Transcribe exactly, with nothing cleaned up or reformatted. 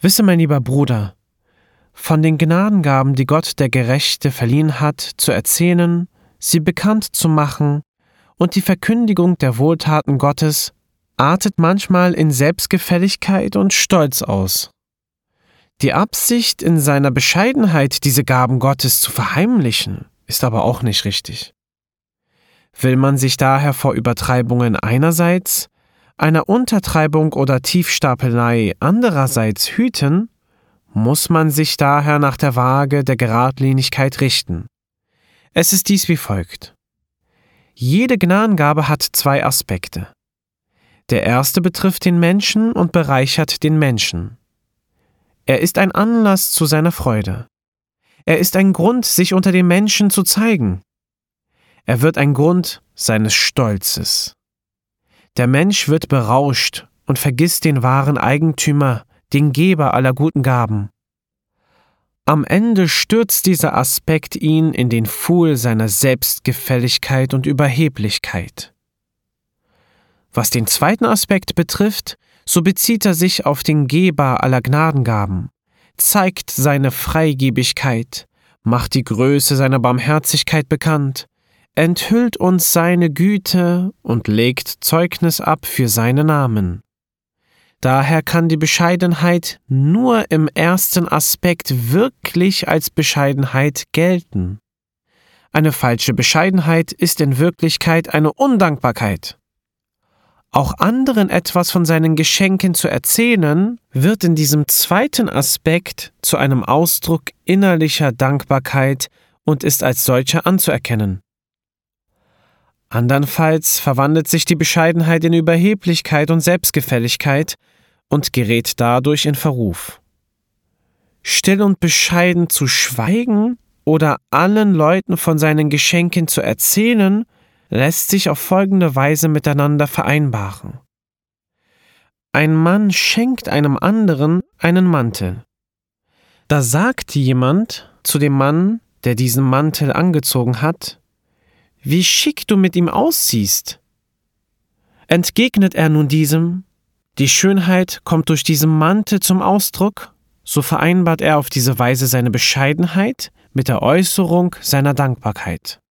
Wisse, mein lieber Bruder, von den Gnadengaben, die Gott der Gerechte verliehen hat, zu erzählen, sie bekannt zu machen und die Verkündigung der Wohltaten Gottes artet manchmal in Selbstgefälligkeit und Stolz aus. Die Absicht, in seiner Bescheidenheit diese Gaben Gottes zu verheimlichen, ist aber auch nicht richtig. Will man sich daher vor Übertreibungen einerseits, einer Untertreibung oder Tiefstapelei andererseits hüten, muss man sich daher nach der Waage der Geradlinigkeit richten. Es ist dies wie folgt. Jede Gnadengabe hat zwei Aspekte. Der erste betrifft den Menschen und bereichert den Menschen. Er ist ein Anlass zu seiner Freude. Er ist ein Grund, sich unter den Menschen zu zeigen. Er wird ein Grund seines Stolzes. Der Mensch wird berauscht und vergisst den wahren Eigentümer, den Geber aller guten Gaben. Am Ende stürzt dieser Aspekt ihn in den Pfuhl seiner Selbstgefälligkeit und Überheblichkeit. Was den zweiten Aspekt betrifft, so bezieht er sich auf den Geber aller Gnadengaben, zeigt seine Freigebigkeit, macht die Größe seiner Barmherzigkeit bekannt, enthüllt uns seine Güte und legt Zeugnis ab für seinen Namen. Daher kann die Bescheidenheit nur im ersten Aspekt wirklich als Bescheidenheit gelten. Eine falsche Bescheidenheit ist in Wirklichkeit eine Undankbarkeit. Auch anderen etwas von seinen Geschenken zu erzählen, wird in diesem zweiten Aspekt zu einem Ausdruck innerlicher Dankbarkeit und ist als solcher anzuerkennen. Andernfalls verwandelt sich die Bescheidenheit in Überheblichkeit und Selbstgefälligkeit und gerät dadurch in Verruf. Still und bescheiden zu schweigen oder allen Leuten von seinen Geschenken zu erzählen, lässt sich auf folgende Weise miteinander vereinbaren. Ein Mann schenkt einem anderen einen Mantel. Da sagt jemand zu dem Mann, der diesen Mantel angezogen hat: »Wie schick du mit ihm aussiehst!« Entgegnet er nun diesem: »Die Schönheit kommt durch diesen Mantel zum Ausdruck«, so vereinbart er auf diese Weise seine Bescheidenheit mit der Äußerung seiner Dankbarkeit.